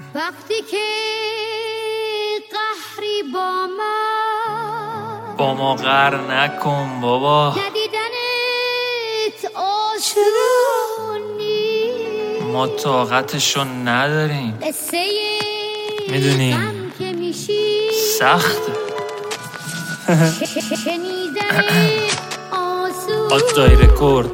وقتی که قهری با ما قهر نکن بابا، ندیدنت آسونی، ما طاقتشو نداریم، قصه میدونی غم که میشی سخته. شنیدن آسون آدای رکورد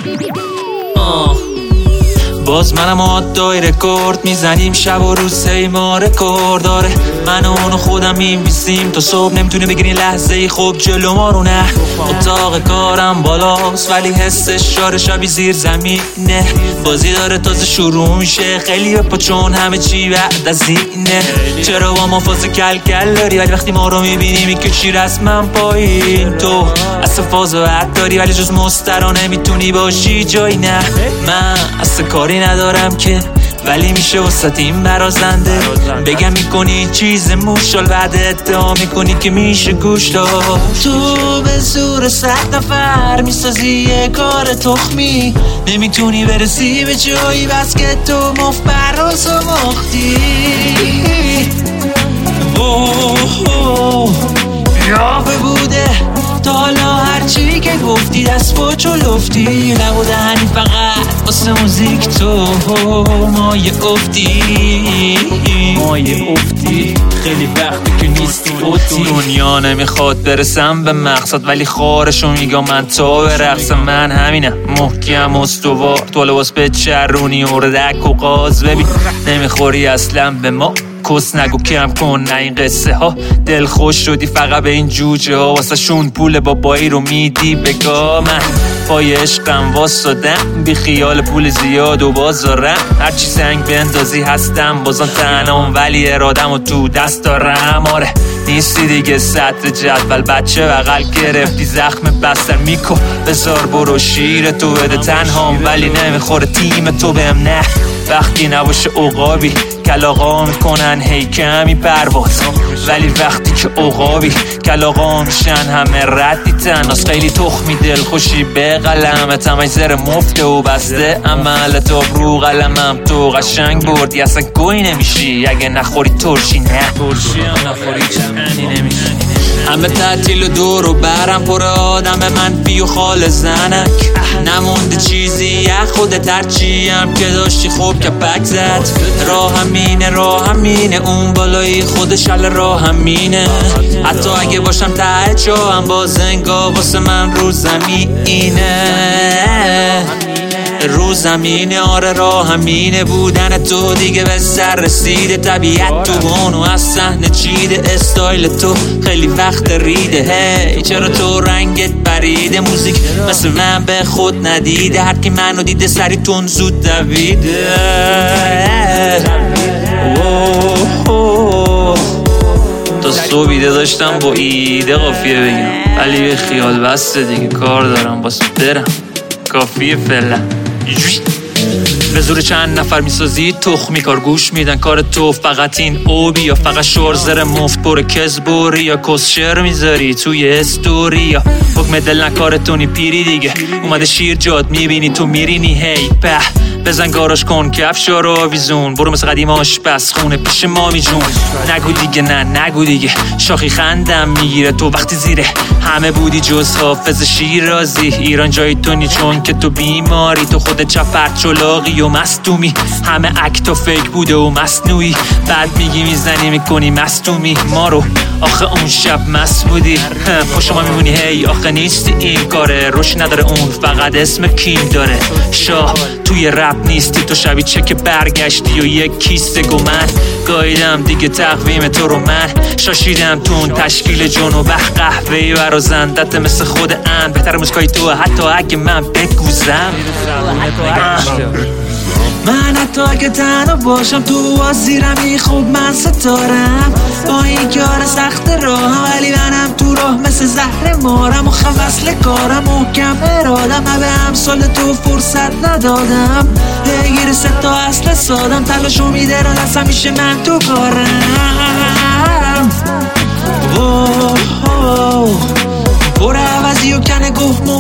باز منم آدای رکورد میزنیم شب و روز ما رکورد داره. من و اونو خودم می‌نویسیم تا صبح نمیتونه بگیری لحظه ای خوب جلو ما رو نه. اتاق کارم بالاست ولی حسش شاره شبی زیر زمینه. بازی داره تازه شروع میشه خیلی بپا چون همه چی بعد از اینه. چرا با ما فاز کل کل داری ولی وقتی ما رو میبینی میکشی رسما پایین. تو اصلا فاز و حد داری ولی جز مسترا نمیتونی باشی جایی نه. من اصلا کاری ندارم که ولی میشه وسط این برازنده بگم میکنی چیز موشال بعد ادعا میکنی که میشه گوش داد. تو به زور 100 نفر میسازی یه کار تخمی نمیتونی برسی به جایی بس که تو مفت براز و مختی. یافه بوده تا حالا هرچی که گفتی دست با چلفتی نبوده هنی فقط واسه موزیک تو مایه افتی خیلی وقتی که نیستی اوتی. دنیا نمیخواد برسم به مقصد ولی خارشو میگم من تا برقصم. من همینم محکم استوار تو لباس به چرونی اردک و قاز ببین نمیخوری اصلا به ما کس نگو کم کن نه این قصه ها. دل خوش شدی فقط به این جوجه ها واسه شون پول بابایی رو میدی بگا. من پای عشقم واسادم بی خیال پول زیاد و بازارم هرچی سنگ بندازی هستم بازم تنام ولی ارادم و تو دست دارم. آره نیستی دیگه سطر جدول بچه بغل گرفتی زخم بستر میکن بذار برو شیر تو بده تنهام ولی نمیخوره تیم تو بهم نه. وقتی نباشه عقابی کلاغا میکنن هی کمی پرواز ولی وقتی که عقابی کلاغا میشن همه ردی تناس. خیلی تخمی دل خوشی به قلمت همه زر مفته و بسته عملت آبرو قلمم تو قشنگ بردی اصلا گوی نمیشی اگه نخوری ترشی نه ترشی هم نخوری چنی نمیشی. همه تعطیل و دور و برم پر آدم منفی و خال زنک نمونده چیزی خودت هرچی هم که داشتی خوب که پک زد. راه همینه اون بالایی خودش حل راه همینه حتی اگه باشم ته جا هم باز انگار واسه من رو زمینه آره راه همینه بودن تو دیگه به سر رسیده. طبیعت تو بانو از صحنه چیده استایل تو خیلی وقت ریده. هی چرا تو رنگت بریده موزیک مثل من به خود ندیده هر کی منو دیده سری تون زود دویده. تا صبحیده داشتم با ایده قافیه بگم ولی به خیال بسته دیگه کار دارم باسه برم کافیه فعلا. به زور چند نفر میسازی تخمی کار گوش میدن کار تو فقط این اوبی یا فقط شورزر مفت پر کزبوری یا کسشر میذاری توی استوری یا حکم دل نکارتونی پیری دیگه اومده شیر جاد میبینی تو میرینی هی به بزن گاراش کن کفشا رو آویزون برو مثل قدیم آشپز خونه پیش مامی جون. نگو دیگه نه نگو دیگه شاخی خندم میگیره تو وقتی زیره همه بودی جز حافظ شیرازی. ایران جای تو نی چون که تو بیماری تو خودت چپرد چلاقی و مستومی همه اکت و فیک بوده و مصنوعی بعد میگی میزنی میکنی مستومی ما رو آخه اون شب مست بودی پشت ما میمونی هی آخه نیستی این کاره روش نداره اون فقط اسم کیم داره. شاه توی رپ نیستی تو شبیه چه که برگشتی و یک کیسه گمن گاییدم دیگه تقویم تو رو من شاشیدم تو اون تشکیل جون و قهوه‌ای برا زندت مثل خود ان بهتر موسیقای تو حتی اگه من بگوزم. من حتی اگه تنها باشم تو وزیرمی خوب من ستارم با این کار سخت راهم ولی منم تو راه مثل زهر مارم و وصل کارم محکم ارادم به امثال تو فرصت ندادم بگیر 3 تا اصل سادم تلاشو میدرن از همیشه من تو کارم. پر عوضی و کنه گفت مفت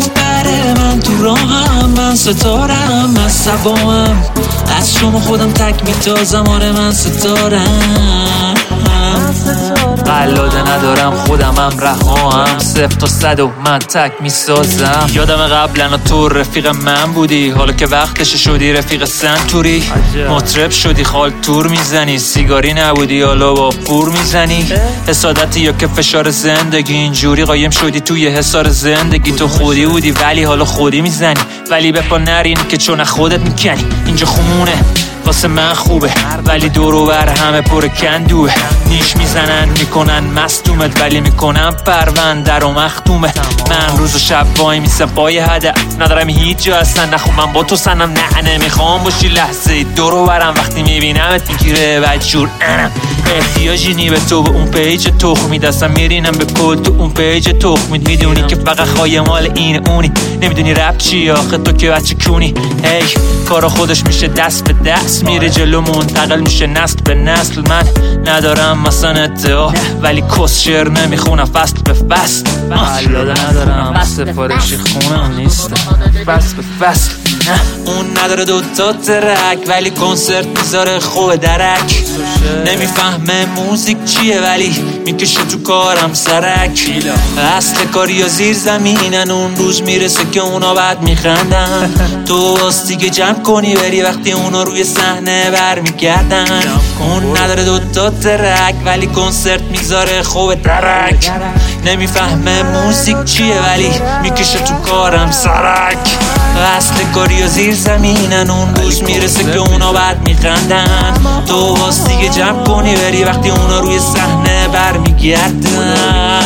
نره من تو راهم، من ستارم، من سباهم، از شما خودم تک میتازم، آره من ستارم. قلاده ندارم خودمم رهام، 0 تا 100 و من تک میسازم. یادم قبلا تو رفیق من بودی، حالا که وقتش شدی رفیق سنتوری. مطرب شدی خال تور میزنی، سیگاری نبودی حالا با پور میزنی. حسادتی یا که فشار زندگی، اینجوری قایم شدی توی حصار زندگی. تو خودی بودی ولی حالا خودی میزنی، ولی به پا نرینی که چون خودت میکنی. اینجا خمونه واسه من خوبه ولی دور و بر همه پر کندوه. نیش میزنن میکنن مصدومت ولی میکنن پرونده رو مختومه. من روز و شب وای میسم پای هدف، ندارم هیچ جا اصلا نخون من با تو سنم، نه نمیخوام باشی لحظه دور و برم. وقتی میبینمت میگیره بدجور انم، احتیاجی نی به تو، به اون پیج تخمی دستم میرینم به کل تو اون پیج تخمی. میدونی که فقط خواهی مال این اونی، نمیدونی رپ چی آخه تو که بچه کونی. هی کارا خودش میشه دست به دست میره جلو، منتقل میشه نسل به نسل. من ندارم مثلا ادعا ولی کس شعر نمیخونم فصل به فصل. ندارم سفارشی خونم نیستم فصل به فصل. اون نداره 2 تا ترک ولی کنسرت میذاره خوب درک. نمیفهمه موزیک چیه ولی میکشه تو کارم سرک. اصل کاری یا زیر زمینن، اون روز میرسه که اونا بعد میخندن. تو واسه که جمع کنی بری وقتی اونا روی صحنه برمیگردن. اون نداره 2 تا ترک ولی کنسرت میذاره خوب درک. نمیفهمه موزیک چیه ولی میکشه تو کارم سرک. اصل کاری یا زیر زمینن، اون روز میرسه که اونا بعد میخندن. تو واسه که جمع کنی بری وقتی اونا روی صحنه برمیگردن.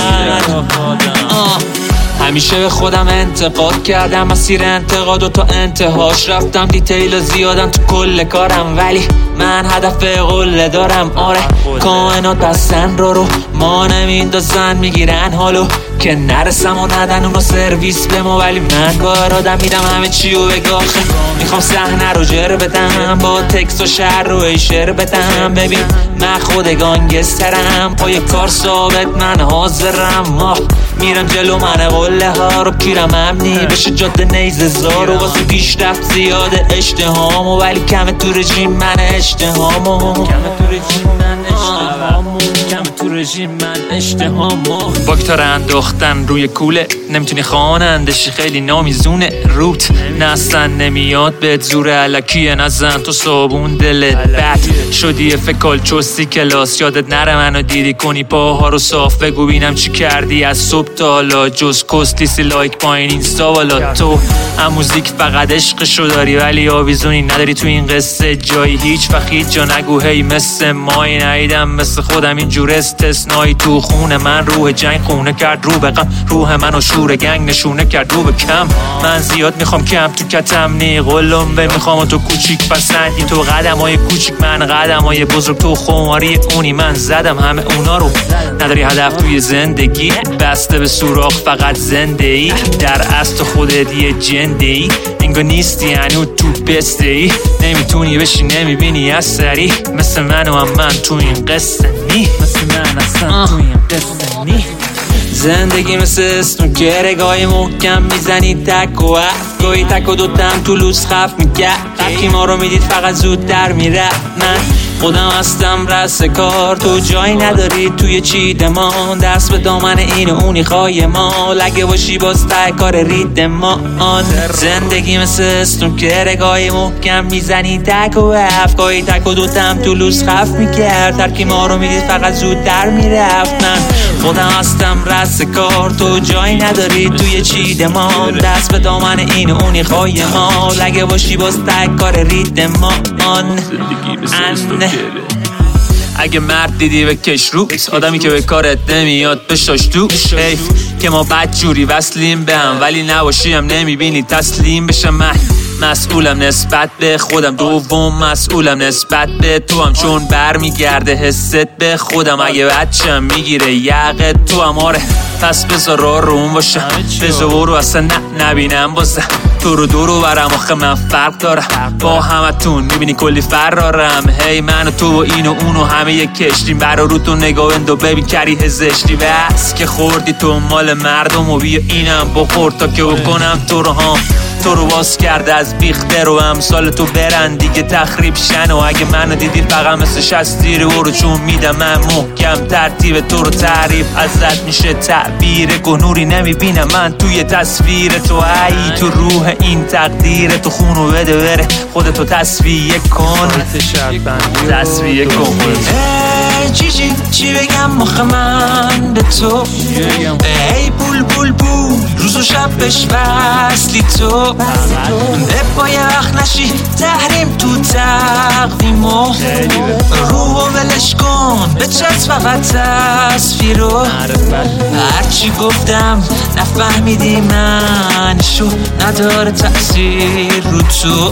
همیشه به خودم انتقاد کردم، مسیر انتقاد و تا انتهاش رفتم. دیتیل زیادم تو کل کارم ولی من هدف قله دارم. آره کائنات بستن رو ما نمیندازن، میگیرن حالو که نرسم و ندن اونو سرویس به ما، ولی من با ارادم میدم همه چی و بگاه. میخوام صحنه رو جر بدم، با تکست و شعر رو ایشر بدم. ببین من خود گانگسترم، پای کار ثابت من حاضرم. ماه میرم جلو من قله ها رو کیرم امنی بشه جاده نیزه زار. و واسه پیشرفت زیاده اشتهامو ولی کم تو رژیم من اشتهامو. تو رژیم من اشتهامو. باکتار انداختن روی کوله، نمیتونی خوانندشی خیلی نامیزونه. روت نستن نمیاد بهت زور علکیه، نزن تو صابون دلت بد شدی. فکال چستی کلاس یادت نره منو دیدی کنی پاها رو صاف. بگو بینم چی کردی از صبح تا حالا جز کستیسی لایک پایین اینستا والا. تو هم موزیک فقط عشقشو داری ولی آویزونی نداری تو این قصه جایی. هیچ وقت هیچ جا نگو هی مثل مایی نیدم مثل خودم اینجور استثنایی. تو خونه من روح جنگ خونه کرد رو به غم، روح منو شور گنگ نشونه کرد رو به کم. من زیاد میخوام کم تو کتم نی قلم به میخوام تو کوچیک پسندی. تو قدمای کوچیک من قدمای بزرگ، تو خماری اونی من زدم همه اونا رو. نداری هدف توی زندگی، بسته به سوراخ فقط زنده ای. در اصل خودت یه جنده ای، انگار نیستی هنو تو بسته ای. نمیتونی بشی نمیبینی اثری مثل من و من تو این قصه نی. مثل من اصلا تو این قصه نی. زندگی مثل اسم که رگای محکم میزنی تک و حرف. گاهی تک و دوتم تو لوس خف میکرد. وقتی ما رو میدید فقط زود در میره. من خودم هستم رس کار، تو جایی نداری توی چیدمان. دست به دامن این و اونی خواهی ما، لگه باشی باز ته کار ریدمان. زندگی مثل استون که رگای محکم میزنی تک و حرف. گاهی تک و دوتم تو لوس خف میکرد. ترکی ما رو میدید فقط زود در میرفت. من خودم هستم رس کار، تو جایی نداری توی چیدمان. دست به دامن این و اونی خواهی ما، لگه باشی باز ته کار ریدمان. اگه مرد دیدی به کش روز، آدمی که به کارت نمیاد بشاش توش. حیف که ما بدجوری وصلیم به هم ولی نباشیم نمیبینی تسلیم بشه. من مسئولم نسبت به خودم، دوم مسئولم نسبت به تو هم، چون برمیگرده حست به خودم. اگه بچم میگیره یقت تو هم، آره پس بذار روم باشم، بذار برو اصلا نبینم بازم تو رو دورو برم. آخه من فرق دارم با همتون، میبینی کلی فرارم. هی من و تو و این و اون و همه یک کشتیم، برا رو تو نگاه اندو ببین کریه زشتی. بس که خوردی تو مال مردم و بیا اینم بخور تا که بکنم تو رو هم. تو رو باز کرده از بیخته رو امثال تو برن دیگه تخریب شن. و اگه منو دیدی فقط مثل شستیر برو، چون میدم من محکم ترتیب تو رو تعریف ازت میشه تعبیر. گنوری نمیبینم من توی تصویر تو، ای تو روح این تقدیر تو. خونو بده بره خودتو تصفیه کن، تصفیه کن. چی بگم مخ من به تو، ای بول بول بول روز و شبش وصلی تو. پای وقت نشی تحریم تو تقویمو، روحو ولش کن به چت فقط تصویرو. هرچی گفتم نفهمیدی من شو، نداره تأثیر رو تو.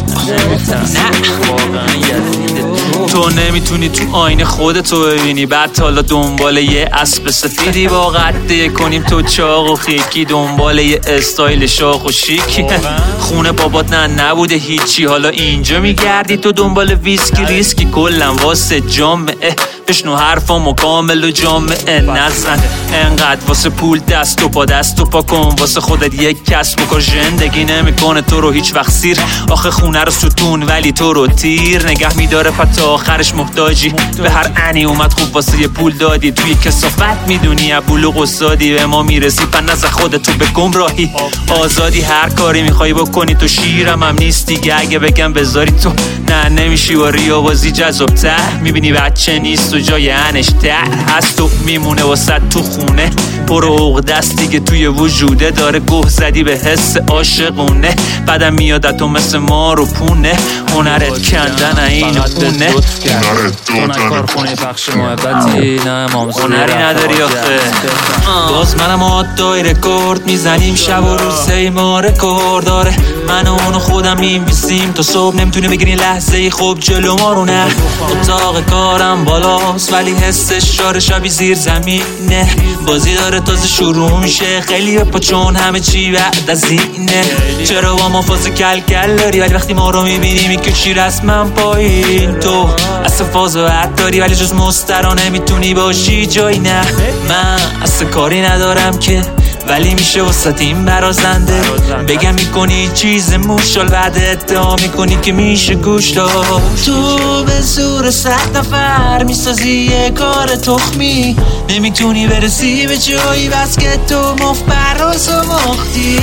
تو نمیتونی تو آینه خودتو ببینی، بعد حالا دنبال یه اسب سفیدی با قده کنیم تو چاق و خیکی، دنبال یه استایل شاخ و شیکی. خونه بابات نبوده هیچی، حالا اینجا میگردی تو دنبال ویسکی ریسکی. کلم واسه جامعه بشنو حرفامو کامل و جامعه نزن. انقدر واسه پول دست و پا کن، واسه خودت یک کسب و کار. زندگی نمیکنه تو رو هیچ وقت سیر، آخه خونه رو ستون ولی تو رو تیر نگه میداره. تا آخرش محتاجی به هر انی اومد خوب واسه یه پول دادی. توی کثافت میدونی ابول و قصادی، به ما میرسی پن نزد خودتو به گمراهی. آزادی هر کاری میخوای بکنی تو، شیرم هم نیست دیگه اگه بگم بذاری تو. نه نمیشی با ریا بازی جذاب تر، میبینی بچه نیست و جای انش تر هست و میمونه واسه تو خونه. برو دست دیگه توی وجوده داره، گوه زدی به حس عاشقونه. بعدم میادت تو مثل ما رو پونه، هنرت کندن اینو پونه. تو کارخونه پخش محبتی نه مامزوری هنری نداری آخه. باز منم آدای رکورد میزنیم شب و روز ما رکورد داره. من و اونو خودم میمیسیم تا صبح، نمیتونی بگیری لحظه خوب جلو ما رو. نه اتاق کارم بالاست ولی حسش شاره شبی زیر زمینه. بازی داره تازه شروع میشه، خیلی بپا چون همه چی بعد از اینه. چرا با ما فاز کل کل داری ولی وقتی ما رو میبینی میکشی رسمم پایین. تو اصلا فاز و حد داری ولی جز مسترا نمیتونی باشی جایی. نه من اصلا کاری ندارم که ولی میشه وسط این برازنده. بگم میکنی چیز موشال بعد ادعا میکنی که میشه گوش داد. تو به زور 100 نفر میسازی یه کار تخمی، نمیتونی برسی به جایی بس که تو مفت براز و مختی.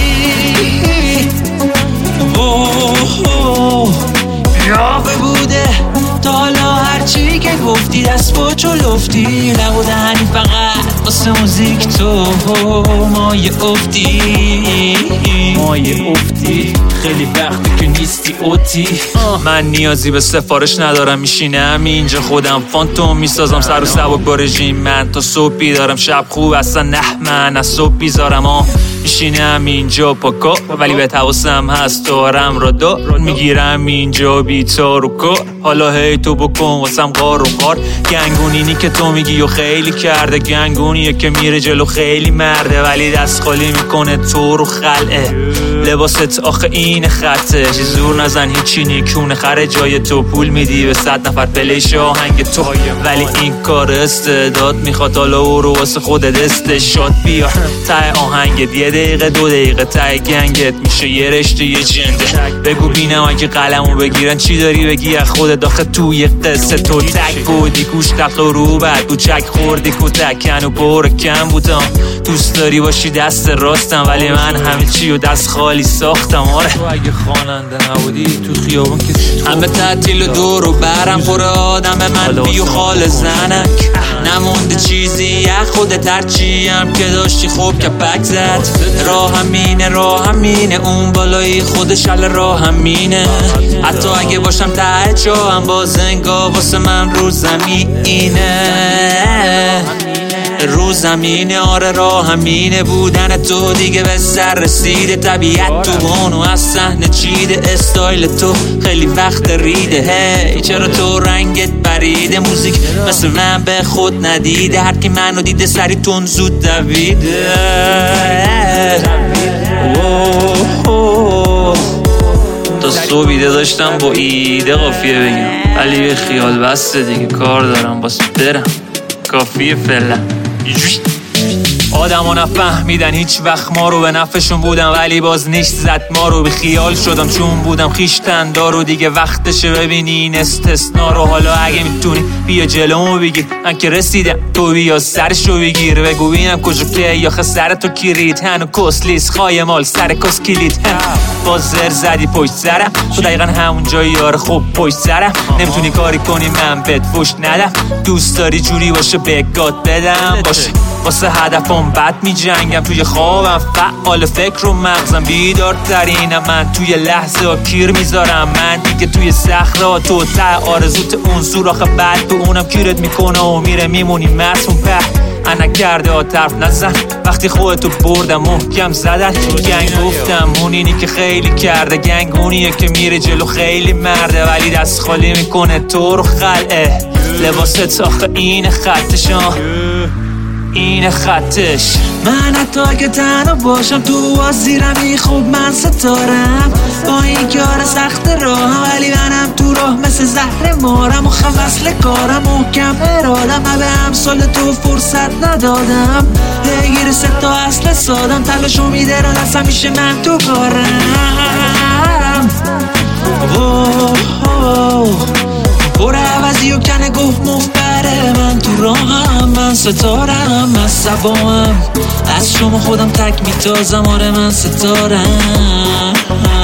یاقه بوده تا حالا هرچی که گفتی دست با جلوفتی نبوده هنی فقط واسه موزیک تو مایه افتی خیلی وقتی که نیستی اوتی. من نیازی به سفارش ندارم، میشینم اینجا خودم فانتوم میسازم سر و سبک با رژیم. من تا صبح بیدارم شب خوب اصلا نه من از صبح بیزارم. میشینم اینجا پاکا ولی به حواسم هست دارم را دار میگیرم اینجا بیتا رو کار. حالا هی تو بکن واسم غار و غار. گنگونینی که تو میگی و خیلی کرده، گنگونیه که میره جلو خیلی مرده ولی دست خالی میکنه تو رو خلعه. لباست آخه این خطه، چی زور نزن هیچی نیکونه خره. جای تو پول میدی به 100 نفر پلیش آهنگ تو ولی این کار استعداد میخواد. حالا او رو واسه خودت استشاد بیار ته آهنگت، 1 دقیقه 2 دقیقه ته گنگت میشه یه رشته یه جنده. بگو بینم اگه قلمو بگیرن چی داری بگی از خودت. آخه توی قصه تو تک بودی گوش تقل رو بعد کوچک خوردی کتک هنو پر کم بودم. دوست داری باشی دست راستم ولی من همه چی و دست خالی ساختم. آره تو اگه خواننده نبودی تو خیابون که همه تعطیل و دور و برم پر آدم من بیو خال زنک. نمونده چیزی خودت هرچی هم که داشتی خوب که پک زد. راه همینه اون بالایی خودش حل راه همینه. حتی اگه باشم ته جا هم باز انگار واسه من رو زمینه آره راه همینه. بودن تو دیگه به سر رسیده. طبیعت تو بانو از صحنه چیده. استایل تو خیلی وقت ریده. هی چرا تو رنگت بریده؟ موزیک مثل من به خود ندیده. هر کی منو دیده سری تون زود دویده. تا صبح ایده داشتم با ایده قافیه بگم، ولی به خیال بسته دیگه کار دارم باسه برم کافیه فعلا. آدم ها نفهمیدن هیچ وقت ما رو، به نفعشون بودم ولی باز نیش زد ما رو. به خیال شدم چون بودم خیشتن دارو. دیگه وقتشه ببینی این استثنا رو. حالا اگه میتونی بیا جلومو بگیر، من که رسیدم تو بیا سرشو بگیر. بگو بینم کجا که یا سر تو کیرید هنو کسلیس خواهی مال سر کس کلید. باز زر زدی پشت سرم تو دقیقا همون جایی یاره خوب پشت سرم. نمیتونی کاری کنی من بهت فوش ندم. دوست داری جوری باشه بگات بدم باشه. واسه هدفم بد می جنگم توی خوابم فعال فکر و مغزم بیدارترینم. من توی لحظه ها کیر میذارم. من دیگه توی صخره تو ته آرزوت اون سوراخ بعد به اونم کیرت میکنه و میره میمونی مسموم په. انا کرده ها طرف نزن وقتی خودتو بردم محکم زدن. گنگ گفتم اون اینی که خیلی کرده. گنگ اونیه که میره جلو خیلی مرده ولی دست خالی میکنه تو رو خلعه. لباست آخه این خطشان این خطش. من حتی اگه تنها باشم تو وزیرمی خوب من ستارم. با این کار سخت راهم ولی منم تو راه مثل زهر مارم. و وصل کارم محکم ارادم. من به امثال تو فرصت ندادم. پیگیر ستا اصل سادم. تلاشو میدرن از همیشه من تو کارم. پر عوضی و کنه گفت مفبره. من تو راهم من ستارم. من سباهم از شما خودم تک میتازم. آره من ستارم.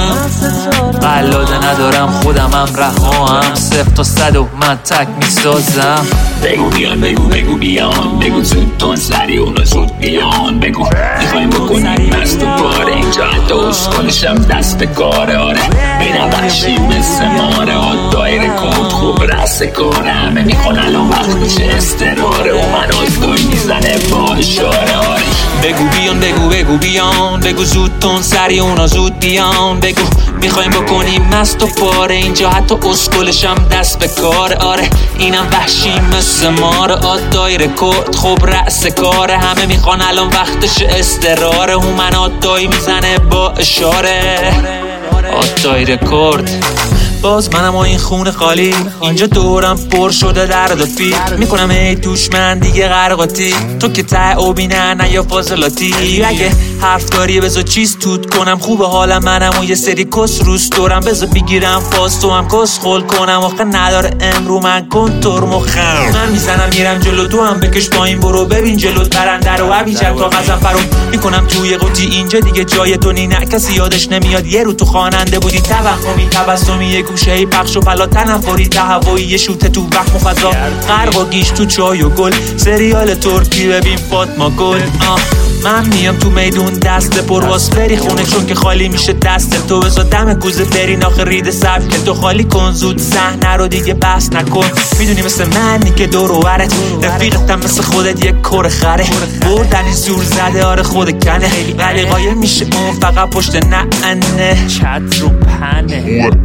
قلاده ندارم خودمم رهاهم. 0 تا 100 و من تک میسازم. بگو بیان بگو بیان. بگو زود تون سری اونا زود بیان. بگو میخوایم بکنیم مست و باره. اینجا حتی اسکنشم دست به کاره. آره بینم بخشیم مثل ماره. دایره کود خوب رست کاره. همه میخوان الان وقت میشه استراره. و من آزدوی میزنه با اشاره. آره بگو بیان بگو زود تون سری اونا زود بیان. بگو میخوایم بکنیم مست و پاره. اینجا حتی اسکلشم دست به کاره. آره اینم وحشی مثل ماره. دایره کود خوب رأس کاره. همه میخوان الان وقتش استراره. هومن دایی میزنه با اشاره. دایره کرد باز منم و این خون خالی. اینجا دورم پر شده درد و فیل. میکنم ای توش من دیگه غرقاتی. تو که ته او بینه نه یا فاضلاتی. اگه حرف داری بذار چیز توت کنم. خوبه حالم منم و یه سری کس روست دورم. بذار بگیرم فاز تو هم کس خول کنم. آخه نداره امرو من کنتور مخم. من میزنم میرم جلو تو هم بکش پایین برو. ببین جلوت پرنده رو عبیجر تا غزم فرو میکنم توی قوطی. اینجا دیگه جای تو نی نه کسی یادش نمیاد. یه رو تو خواننده بودی توهمی تبسمی گوشه‌ای پخش و پلا تنفری تهوایی. یه شوته تو وقت مفضا غرق و گیش تو چای و گل. سریال ترکی ببین فاطمه گل. من میام تو میدون دست پرواز بری خونه چون که خالی میشه دست تو. بذار دم کوزه برین آخه رید سبک تو خالی کن زود صحنه رو دیگه بس نکن. میدونی مثل منی که دور و برت رفیقتم مثل خودت یک کر خره. بردن این زور زده آره خود کنه ولی قایم میشه اون فقط پشت نعنه. چت رو پنه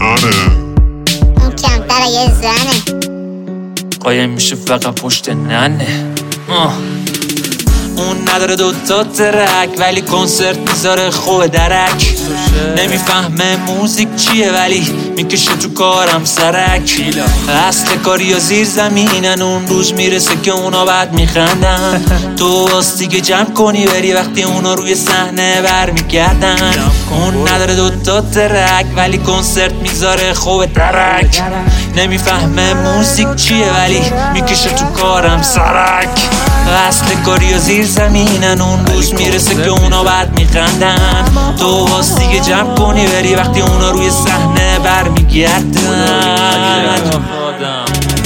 اون کمتر یه زنه. قایم میشه فقط پشت ننه. اون نداره دوتا ترک ولی کنسرت میذاره خوب درک. نمیفهمه موزیک چیه ولی میکشه تو کارم سرک. اصل کاری یا زیر زمینن. اون روز میرسه که اونا بعد میخندن. تو واسه که جمع کنی بری وقتی اونا روی صحنه برمیگردن. اون نداره دوتا ترک ولی کنسرت میذاره خوب درک. نمیفهمه موزیک چیه ولی میکشه تو کارم سرک. اصل کاری یا زیر زمینن. اون روز میرسه که اونا بعد میخندن. تو واسه که جمع کنی بری وقتی اونا روی صحنه برمیگردن.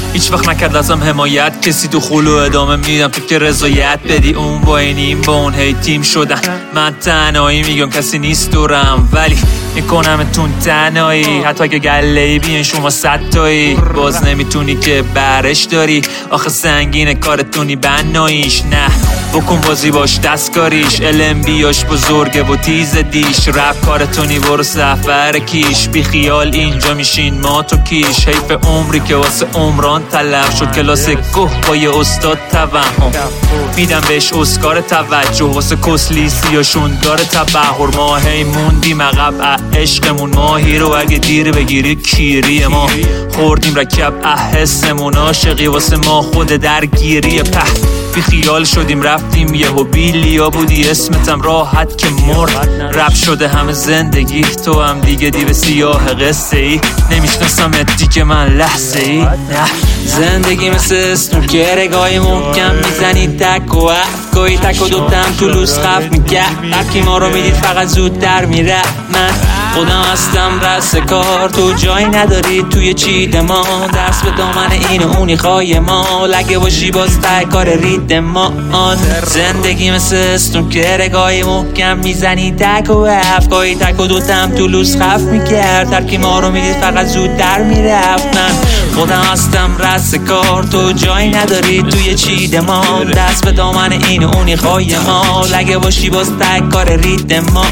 هیچ وقت نکرد ازم حمایت کسی، تو خلو ادامه میدم تو که رضایت بدی. اون با این با اون هی تیم شدن، من تنهایی میگم کسی نیست دورم، ولی میکنمتون تنهایی. حتی اگه گله‌ای بیان شما 100 تایی، باز نمیتونی که برش داری. آخه سنگینه کارتونی بناییش، نه بکن بازی باش دستکاریش. LMBاش بزرگه و تیز دیش، رپ کارتونی برو سفر کیش. بی خیال اینجا میشین ما تو کیش. حیف عمری که واسه عمران تلف شد، کلاس گوه با یه استاد توهم. میدم بهش اسکار توجه، واسه کسلیسیاشون داره تبهر. ما هی موندیم عقب عشقمون، ماهی رو اگه دیر بگیری کیری. ما خوردیم رکب حسمون، عاشقی واسه ما خود درگیری. بی خیال شدیم رفتیم یهو بیلیا بودی اسمتم راحت که مرد. رپ شده همه زندگی، تو هم دیگه دیو سیاه قصه ای. نمیشناسمت دیگه من لحظه ای. نه زندگی مثل اسنوکر، گاهی محکم میزنی تک و گاهی تک و دوتم تو لوس خف میکرد. رفتی ما رو میدید فقط زود در میره. من خودم هستم رس کار، تو جایی نداری توی چید ما. دست به دامن این و اونی خواهی ما، لگه باشی باز ته کار رید ما. زندگی مثل اسنوکر، گاهی محکم میزنی تک و گاهی تک و دوتم تو لوس خف میکرد. ترکی ما رو میدید فقط زود در میرفت. من خودم هستم رس کار، تو جایی نداری توی چید ما. دست به دامن این و اونی خواهی ما، لگه باشی باز ته کار رید ما.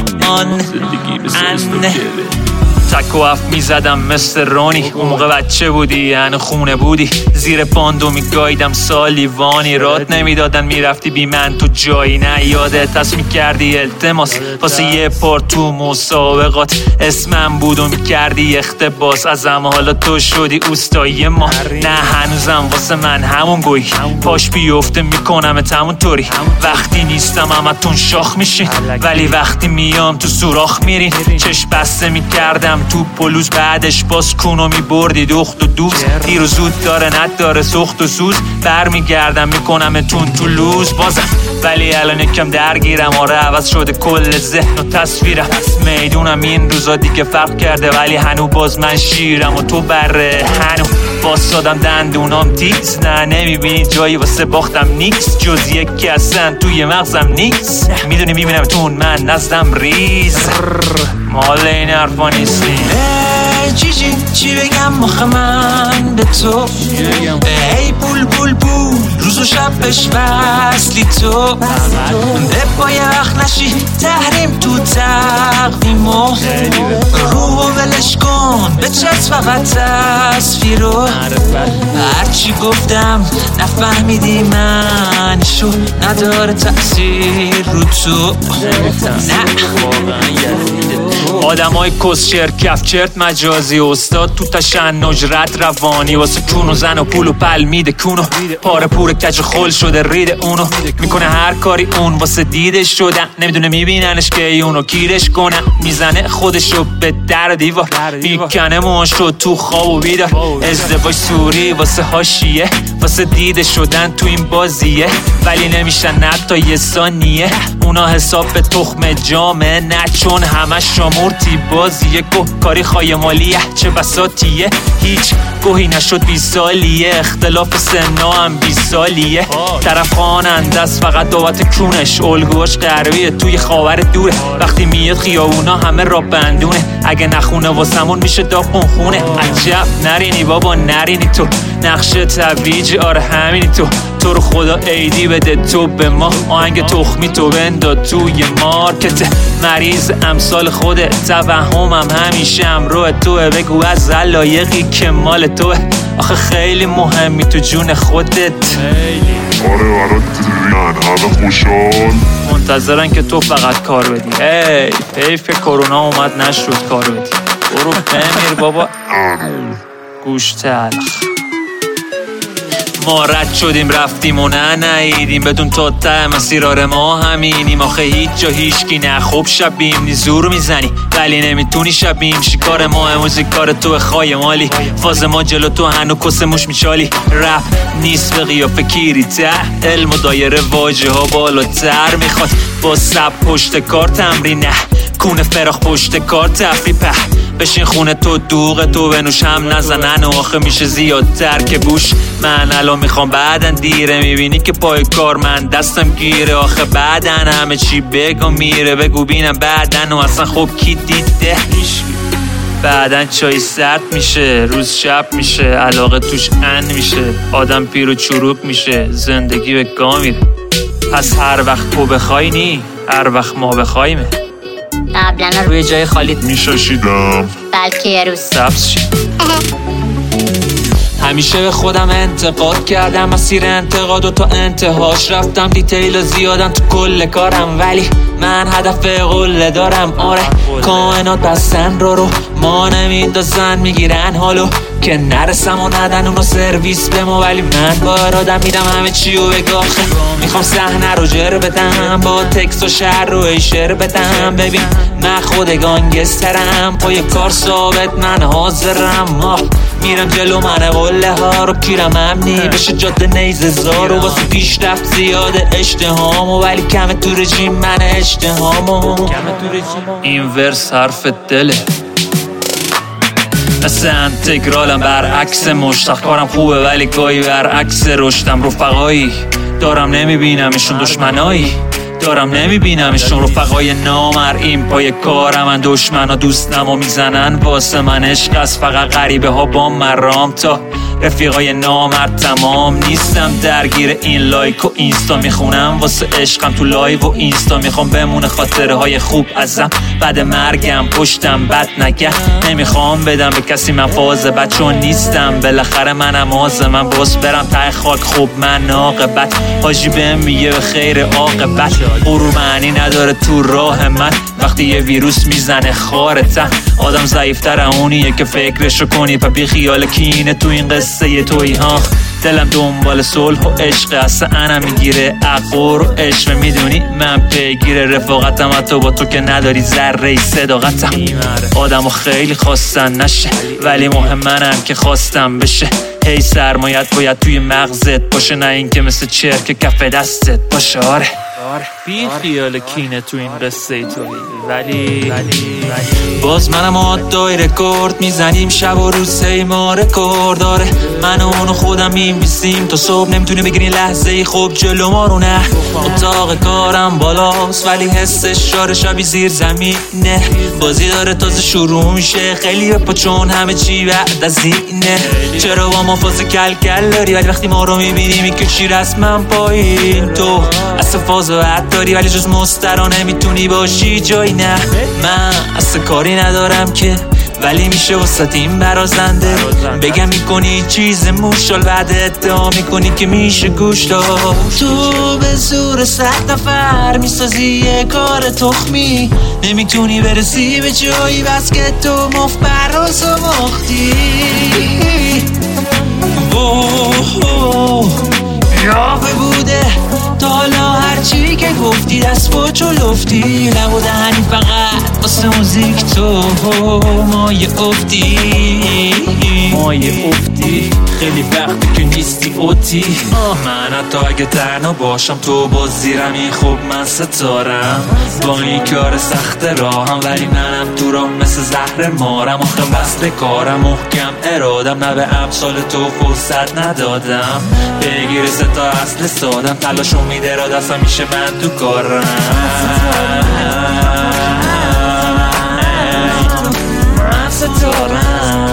تک و اف میزدم مثل رونی، اون موقع بچه بودی هنو خونه بودی. زیر باندو میگایدم سالیوانی، رات نمیدادن میرفتی بی من تو جایی. نه یادت هست میکردی التماس واسه یه پار تو مسابقات. اسمم بود و میکردی اختباس، ازم حالا تو شدی اوستایی ما. نه هنوزم واسه من همون گوی، پاش بیفته میکنم همون طوری. وقتی نیستم همتون شاخ میشین، ولی وقتی میام تو سوراخ میرین. چشم بسته میکردم تو پلوز، بعدش باز کونو میبردی دخت و دوز. دیر و زود داره نداره سخت و سوز، برمیگردم میکنمتون تو لوز بازم. ولی الان یکم درگیرم، آره عوض شده کل ذهن و تصویرم. میدونم این روزا دیگه فرق کرده، ولی هنو باز من شیرم و تو بره. هنو باز سادم دندونام تیز، نه نمیبینی جایی واسه باختم نیکس. جز یکی اصلا توی مغزم نیست، میدونی میبینم تون من نزدم ریز. مال این حرفا نیستی. چی بگم مخ من به تو؟ ای بول بول بول روز و شبش وصلی تو. به یه وقت نشی تحریم تو تقویمو، رو ولش کن به چت فقط تصویرو. هرچی گفتم نفهمیدی من شو، نداره تأثیر رو تو. آدم های کسشر کفچرت مجازی، استاد تو تشنج رد روانی. واسه کون و زن و پول و پل میده کونو، پاره پور کج خل شده رید اونو. میکنه هر کاری اون واسه دیدش شدن، نمیدونه میبیننش که اونو کیرش کنن. میزنه خودشو به در دیوار، میکنه موشو تو خواب و بیدار. ازدواج سوری واسه حاشیه، واسه دیده شدن تو این بازیه. ولی نمیشن حتی یه ثانیه، اونا حساب به تخم جامه. نه چون همه شامورتی بازیه، کاری خواهی مالیه چه بساتیه. هیچ گوهی نشد 20 سالیه، اختلاف سنا هم 20 سالیه. طرف خواننده است فقط دعوت کونش، الگوهاش غربیه توی خاور دوره. وقتی میاد خیابونا همه را بندونه، اگه نخونه واسمون میشه داغون خونه. عجب نرینی بابا نرینی تو، نقش تویج آره همینی تو رو خدا ایدی بده تو به ما. آهنگ تخمی تو بنداد توی مارکت، مریض امثال خودت. توهمم همیشه امرو توه، بگو از علایقی که مال توه. آخه خیلی مهمی تو جون خودت. آره برات دیدن همه خوشحال منتظرن که تو فقط کار بدی. حیف کرونا اومد نشد کار بدی. برو بمیر بابا گوش تلخ. ما رد شدیم رفتیم و نایدیم، بدون تو ته مسیرار ما همینیم. آخه هیچ جا هیچکی نه خوب شبیم، نی زور میزنی ولی نمیتونی شبیم. شکار ما موزیک کار تو خواهی مالی، فاز ما جلو تو هنو کس موش میچالی. رپ نیست به قیافه کیری ته، علم و دایره واجه ها بالاتر میخواد. با سب پشت کار تمرین، نه کونه فراخ پشت کار تفری. بشین خونه تو دوغ تو بنوش هم نزنن و آخه میشه زیادتر که بوش. من الان میخوام بعدن دیره میبینی که پای کار من دستم گیره آخه بعدن همه چی بگو میره بگو بینم بعدن و اصلا خب کی دیده بعدن چای سرد میشه روز شب میشه علاقه توش ان میشه آدم پیر و چروک میشه زندگی به گا میره. پس هر وقت تو بخوای نی هر وقت ما بخوایمه قبلا روی جای خالیت میشاشیدم بلکه یه روز سبز شی. همیشه به خودم انتقاد کردم مسیر انتقاد و تا انتهاش رفتم دیتیل زیادم تو کل کارم ولی من هدف قله دارم. آره کائنات بستن رو ما نمیندازن میگیرن حالو که نرسم و ندن اونو سرویس به ما ولی من با ارادم میدم همه چی و بگاخه. میخوام صحنه رو جر بدم با تکست و شعر رو ایشر بدم. ببین من خود گانگسترم پای کار ثابت من حاضرم. میرم جلو من قله ها رو کیرم امنی بشه جاده نیزه زار و واسه پیشرفت زیاده اشتهامو ولی کمه تو رژیم من اشتهامو. این ورس حرف دله مثل انتگرالم برعکس مشتاق کارم خوبه ولی گاهی برعکس رشدم. رفقایی دارم نمیبینمشون دشمنایی دارم نمیبینمشون رفقای نامر این پای کارم من دشمنا دوستم و میزنن واسه من عشق است فقط غریبه ها با مرام تا رفیقای نامرد تمام نیستم درگیر این لایک و اینستا میخونم واسه عشقم تو لایو و اینستا میخوام بمونه خاطره های خوب ازم بعد مرگم پشتم بد نگه نمیخوام بدم به کسی من فاز بد چون نیستم بالاخره منم آز من باز برم ته خاک خوب من عاقبت حاجی بهم میگه به خیر عاقبت غرور معنی نداره تو راه من وقتی یه ویروس میزنه خارتن آدم ضعیفتر اونیه که فکرشو کنی پا بی خیال کینه تو این قصه توی ها دلم دنبال صلح و عشق اصلا انا میگیره عقور و عشق میدونی من پیگیر رفاقتم حتی با تو که نداری ذره صداقتم. آدمو خیلی خواستن نشه ولی مهم منم که خواستم بشه هی سرمایت باید توی مغزت باشه نه این که مثل چرک کف دستت باشه. آره بی خیال کینه تو این قصه توی ولی باز منم دای رکورد میزنیم شب و روز هی ما رکورد. آره من و اونو خودم میمیسیم تا صبح نمیتونی بگیری لحظه ای خوب جلو ما رو نه. اتاق کارم بالاست ولی حسش شاره شبی زیر زمینه بازی داره تازه شروع میشه خیلی بپا چون همه چی بعد از اینه. چرا با ما فاز کل کل داری ولی وقتی ما رو میبینی میکشی رسمم پایین تو اصلا فاز بعد داری ولی جز مسترا نمیتونی باشی جایی نه. من اصلا کاری ندارم که ولی میشه وسط این برازنده بگم میکنی چیز موشال بعد ادعا میکنی که میشه گوش داد. تو به زور 100 نفر میسازی یه کار تخمی نمیتونی برسی به جایی بس که تو مفت براز و مختی. یافه بوده تا حالا هرچی که گفتی دست با چلفتی نبوده هنی فقط واسه موزیک تو مایه افتی خیلی وقتی که نیستی اوتی. من حتی اگه تنها باشم تو باز زیرمی خوب من ستارم با این کار سخت راهم ولی منم تو راه مثل زهر مارم آخه وصل کارم محکم ارادم نه به امثال تو فرصت ندادم بگیر ستا اصل سادم تلاش امید اراد اصلا میشه من تو کارم من ستارم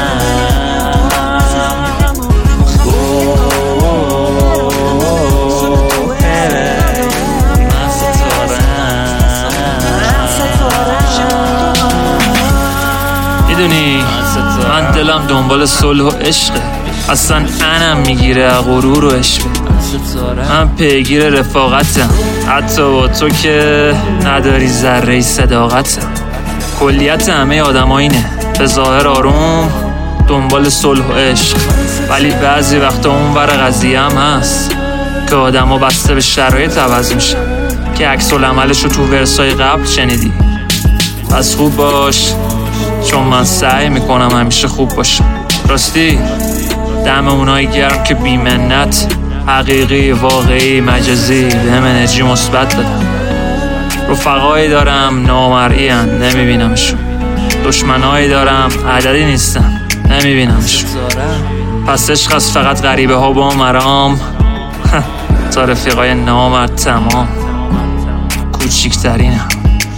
میدونی من دلم دنبال صلح و عشقه اصلا انم میگیره غرور و عشق من پیگیر رفاقتم حتی با تو که نداری ذره صداقتم. کلیت همه آدم ها اینه به ظاهر آروم دنبال صلح و عشق ولی بعضی وقتا اون ور قضیه هم هست که آدم ها بسته به شرایط عوض میشن که عکس العملش رو تو ورسای قبل شنیدی. پس خوب باش چون من سعی میکنم همیشه خوب باشم. راستی دم اونایی گرم که بیمنت حقیقی واقعی مجازی بهم انرژی مثبت دادن. رفقایی دارم نامرئی ان نمیبینمشون دشمنایی دارم عددی نیستم، نمیبینمشون. پس عشق از فقط غریبه ها با مرام تا رفیقای نامرد تمام کوچیکترینم.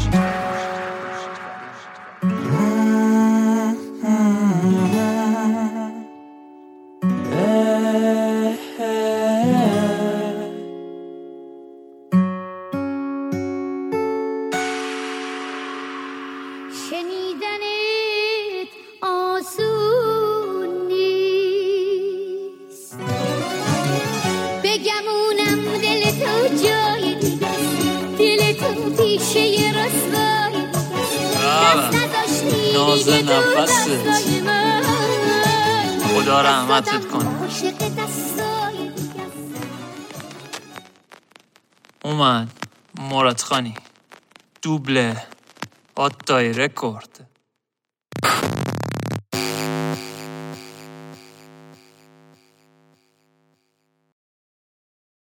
شنیدنت آسون نیست، بگمونم دل تو جای دیگست، دل تو پیشه رسوای دست نداشتی دیگه تو دستای من. خدا رحمتت کنه. اومد مراد خانی دوبله آتای رکورد.